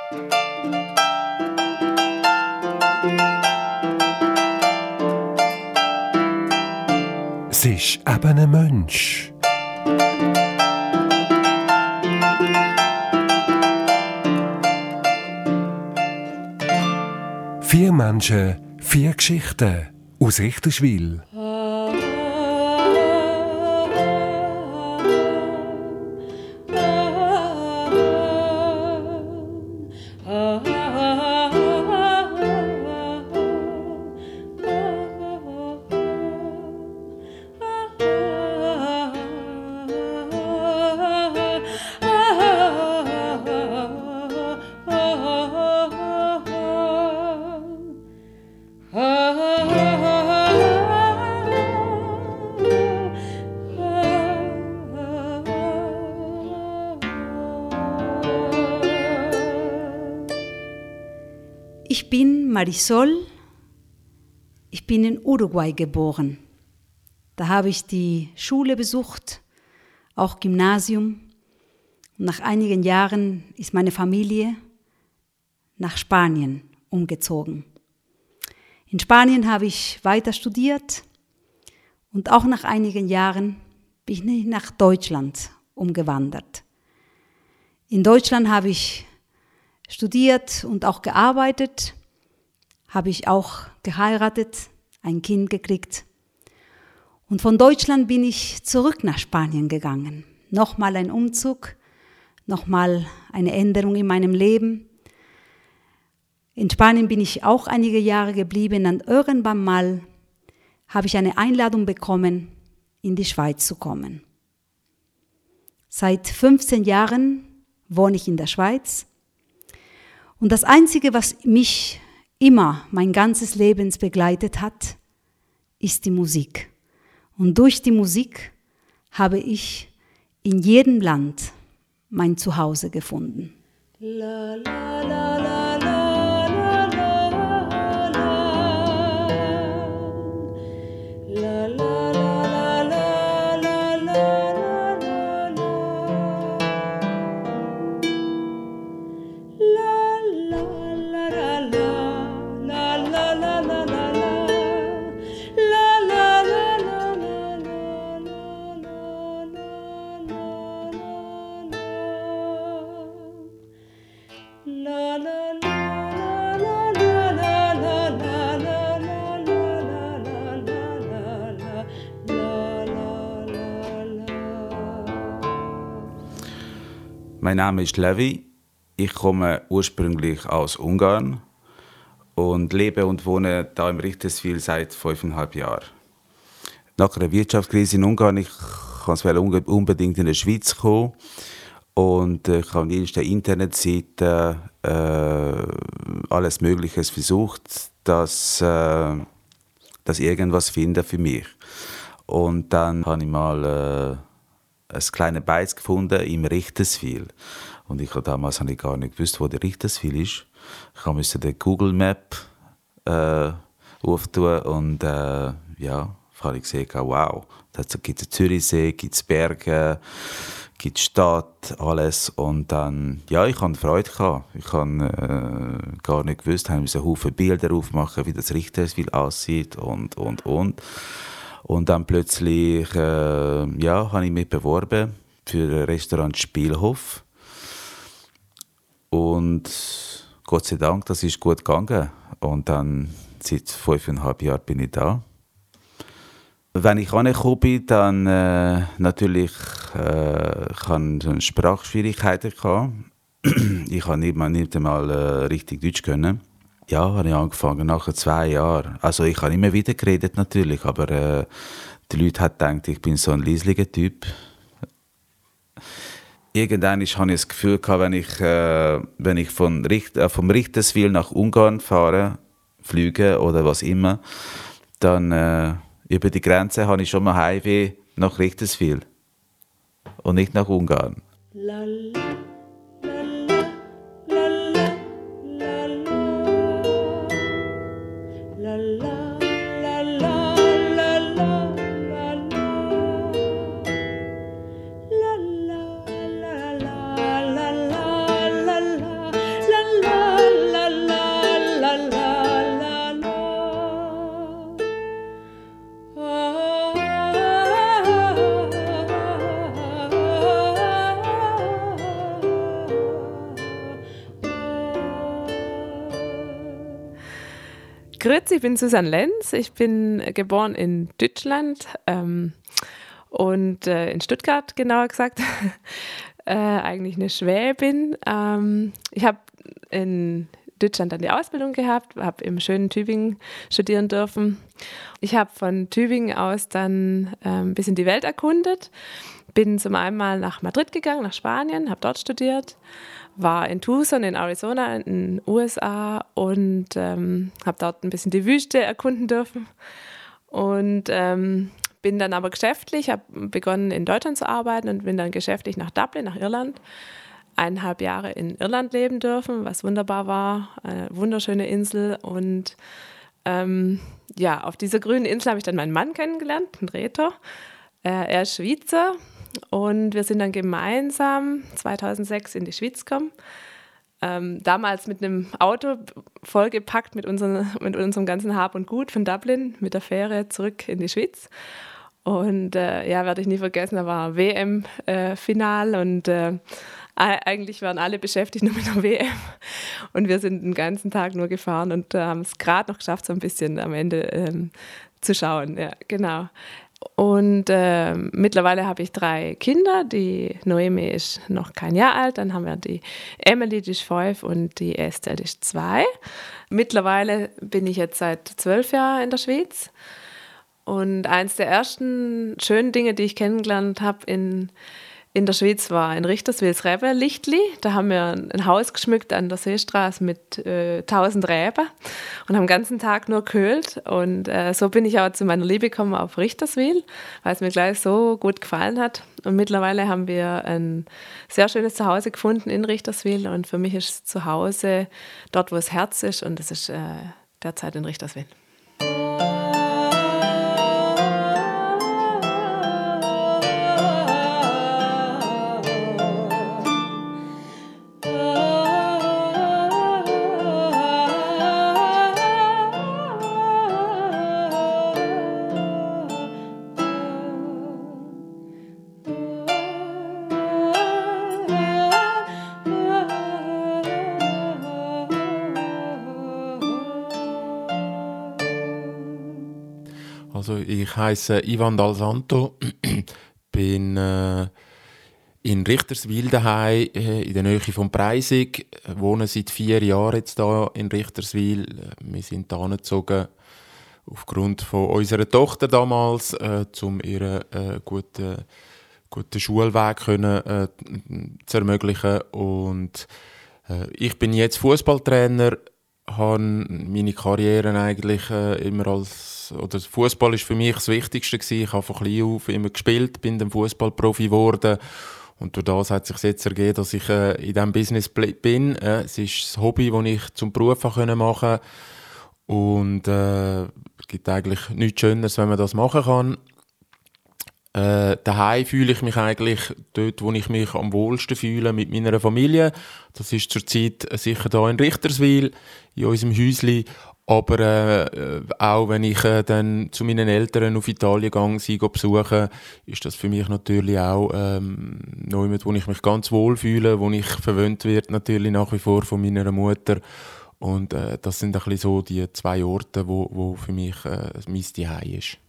Es ist eben ein Mensch. Vier Menschen, vier Geschichten aus Richterswil. Ich bin Marisol, ich bin in Uruguay geboren. Da habe ich die Schule besucht, auch Gymnasium. Und nach einigen Jahren ist meine Familie nach Spanien umgezogen. In Spanien habe ich weiter studiert und auch nach einigen Jahren bin ich nach Deutschland umgewandert. In Deutschland habe ich studiert und auch gearbeitet, habe ich auch geheiratet, ein Kind gekriegt. Und von Deutschland bin ich zurück nach Spanien gegangen. Nochmal ein Umzug, nochmal eine Änderung in meinem Leben. In Spanien bin ich auch einige Jahre geblieben und irgendwann mal habe ich eine Einladung bekommen, in die Schweiz zu kommen. Seit 15 Jahren wohne ich in der Schweiz. Und das Einzige, was mich immer mein ganzes Leben begleitet hat, ist die Musik. Und durch die Musik habe ich in jedem Land mein Zuhause gefunden. La, la, la, la, la, la, la, la, la, la. Mein Name ist Levi, ich komme ursprünglich aus Ungarn und lebe und wohne hier im Richterswil seit 5,5 Jahren. Nach einer Wirtschaftskrise in Ungarn, ich wollte unbedingt in die Schweiz kommen und ich habe an jeder Internetseite alles Mögliche versucht, dass irgendwas finden für mich. Und dann habe ich mal ein kleines Beiz gefunden im Richterswil. Und ich habe damals gar nicht gewusst, wo der Richterswil ist. Ich musste den Google Map auftun und ja, habe ich gesehen, wow, da gibt es Zürichsee, gibt es Berge, gibt es Stadt, alles. Und dann, ja, ich hatte Freude gehabt. Ich habe gar nicht gewusst, ich musste Haufen Bilder aufmachen, wie das Richterswil aussieht und. Und dann plötzlich ja, habe ich mich beworben für ein Restaurant Spielhof. Und Gott sei Dank, das ist gut gegangen. Und dann seit 5,5 Jahren bin ich da. Wenn ich angekommen bin, dann natürlich hatte ich Sprachschwierigkeiten gehabt. Ich habe nicht einmal richtig Deutsch können. Ja, habe ich angefangen, nach 2 Jahren. Also ich habe immer wieder geredet natürlich, aber die Leute haben gedacht, ich bin so ein leislicher Typ. Irgendwann hatte ich das Gefühl, wenn ich vom Richterswil nach Ungarn fliege oder was immer, dann über die Grenze habe ich schon mal Heimweh nach Richterswil und nicht nach Ungarn. Lala. Grüezi, ich bin Susanne Lenz. Ich bin geboren in Deutschland und in Stuttgart, genauer gesagt. Eigentlich eine Schwäbin. Ich habe in Deutschland dann die Ausbildung gehabt, habe im schönen Tübingen studieren dürfen. Ich habe von Tübingen aus dann ein bisschen die Welt erkundet. Bin zum einen mal nach Madrid gegangen, nach Spanien, habe dort studiert. War in Tucson in Arizona in den USA und habe dort ein bisschen die Wüste erkunden dürfen. Und bin dann aber geschäftlich, habe begonnen in Deutschland zu arbeiten und bin dann geschäftlich nach Dublin, nach Irland. 1,5 Jahre in Irland leben dürfen, was wunderbar war. Eine wunderschöne Insel. Und auf dieser grünen Insel habe ich dann meinen Mann kennengelernt, den Reto. Er ist Schweizer. Und wir sind dann gemeinsam 2006 in die Schweiz gekommen. Damals mit einem Auto vollgepackt mit unserem ganzen Hab und Gut von Dublin mit der Fähre zurück in die Schweiz. Und werde ich nie vergessen, da war WM-Final und eigentlich waren alle beschäftigt nur mit der WM. Und wir sind den ganzen Tag nur gefahren und haben es gerade noch geschafft, so ein bisschen am Ende zu schauen. Ja, genau. Und mittlerweile habe ich 3 Kinder. Die Noemi ist noch kein Jahr alt. Dann haben wir die Emily, die ist 5 und die Estelle, die ist 2. Mittlerweile bin ich jetzt seit 12 Jahren in der Schweiz. Und eins der ersten schönen Dinge, die ich kennengelernt habe in der Schweiz, war in Richterswils Räbenlichtli. Da haben wir ein Haus geschmückt an der Seestraße mit 1000 Reben und haben den ganzen Tag nur gehöhlt. Und so bin ich auch zu meiner Liebe gekommen auf Richterswil, weil es mir gleich so gut gefallen hat. Und mittlerweile haben wir ein sehr schönes Zuhause gefunden in Richterswil. Und für mich ist Zuhause dort, wo das Herz ist. Und das ist derzeit in Richterswil. Also ich heiße Ivan Dal Santo, bin in Richterswil daheim, in der Nähe von Preisig, wohne seit 4 Jahren jetzt hier in Richterswil. Wir sind hier gezogen aufgrund von unserer Tochter damals, um ihren guten Schulweg zu ermöglichen. Und ich bin jetzt Fußballtrainer, habe meine Karriere eigentlich immer Fußball ist für mich das Wichtigste gewesen. Ich habe von klein auf immer gespielt, bin dann Fußballprofi geworden und durch das hat sich jetzt ergeben, dass ich in diesem Business bin. Es ist das Hobby, das ich zum Beruf machen konnte und es gibt eigentlich nichts Schöneres, wenn man das machen kann. Daheim fühle ich mich eigentlich dort, wo ich mich am wohlsten fühle, mit meiner Familie. Das ist zurzeit sicher hier in Richterswil, in unserem Häuschen. Aber auch wenn ich dann zu meinen Eltern auf Italien gehe, sie besuchen, ist das für mich natürlich auch jemand, wo ich mich ganz wohl fühle, wo ich verwöhnt werde natürlich nach wie vor von meiner Mutter. Und das sind ein bisschen so die 2 Orte, wo für mich mein Zuhause ist.